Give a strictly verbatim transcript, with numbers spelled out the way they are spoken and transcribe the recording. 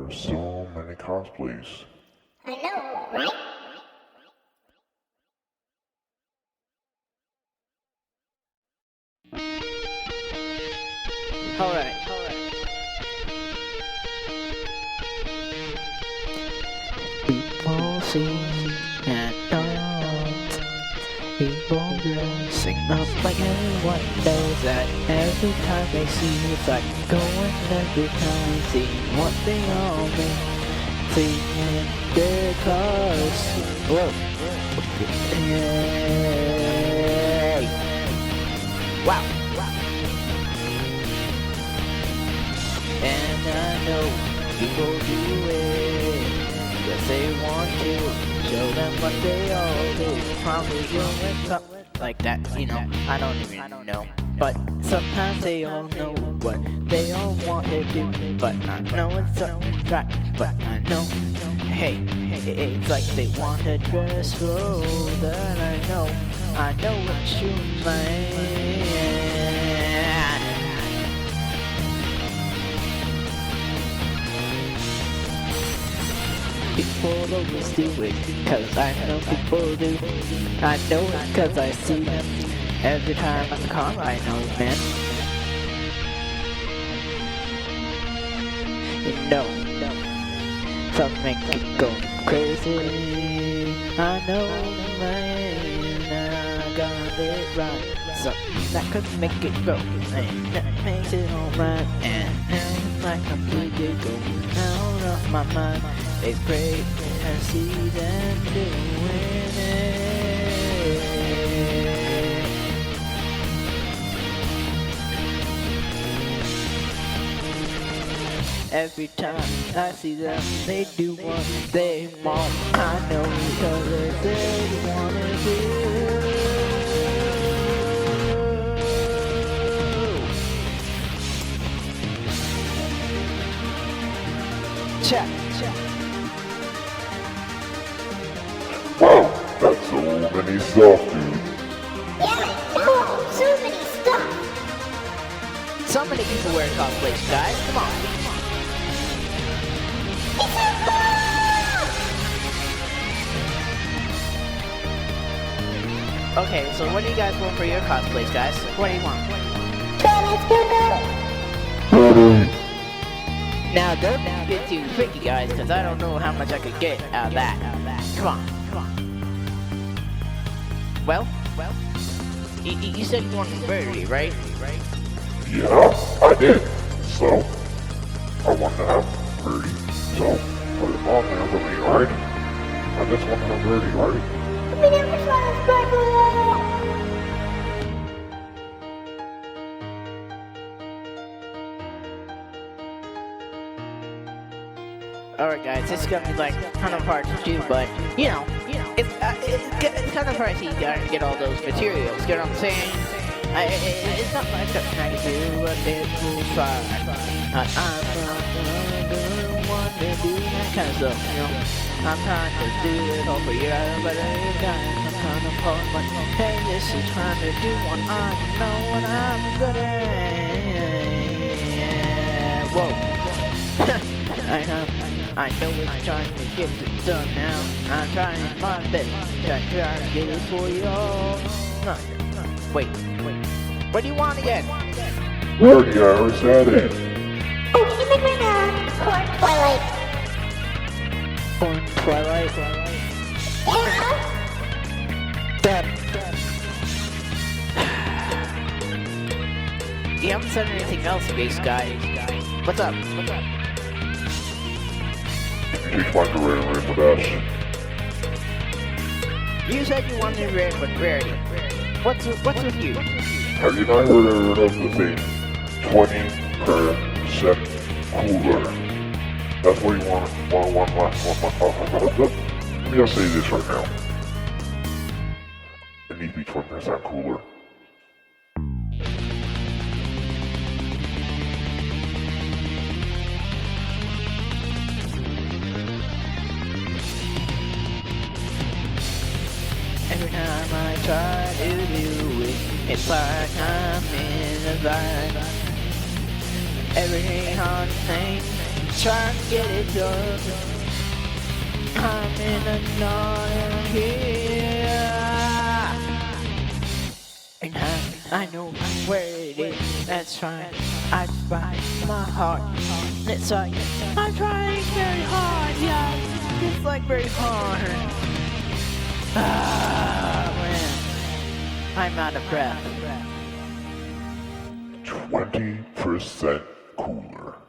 are so many cosplays. I know, right? Alright, alright. People sing and dance. People girls sing up like everyone does that. Every time they see it's like going every time. Seeing what they all mean. Singing their cars. Whoa. Yay. Wow. And I know people do it, cause they want to show them what they all do. Probably doing something like that, you know, I don't even know. But sometimes they all know what they all want to do. But I know it's a track, but I know, hey, it's like they want to dress for that I know. I know what you mean. People always do it, cause I know people do. I know it cause I see them every time I'm in the car, I know, man. You know, some make it go crazy. I know, man, I got it right. Something that could make it go, and that makes it alright. And now it's like I'm really going out of my mind. It's great to see them doing it. Every time I see them, they do what they want. I know because they wanna do. Check, check. Wow, that's so many stuff, dude. Yeah, no, so many stuff. So many people wear cosplays, guys. Come on. It's so cool! Okay, so what do you guys want for your cosplays, guys? What do you want? Now, don't get too freaky, guys, because I don't know how much I could get out of that. Come on, come on. Well, well, you, you said you wanted Birdie, right? Right? Yeah, I did. So, I want to have Birdie. So, put it on there for me, alright? I just want to have Birdie, alright? We never saw this before. Alright, guys, this is gonna be like kind of hard to do, but you know, you know, it's, uh, it's, it's kind of hard to get all those materials. You know what I'm saying? I, it, it's not like I'm trying to do a little far. I'm not the one to do that kind of stuff, you know. I'm trying to do it all for you, but I got some kind of part. But hey, this is trying to do what I know what I'm good at. Whoa. I know. I know it's trying to get it done now. I'm trying my best to try to get it for you all. No, no, wait, wait. What do you want again? Birdie, I already said it. Oh, can you make my uh, corn twilight? Corn Twilight? Yeah. That. You haven't said anything else, Base Guy. What's up? What's up? You take my career and with us. You said you wanted Rare, but Rarity. What's what's with you? Have you not heard of the thing? twenty percent cooler. That's what you want, want, want, want, want, want, want, want. Let me just say this right now. It needs to be twenty percent cooler. Every time I try to do it, it's like I'm in a vibe. Every hard thing try to get it done. I'm in another here. And I, I know where it is, that's right. I find my heart. It's like, I'm trying very hard, yeah. It's like very hard. Ah, man. I'm out of breath. twenty percent cooler.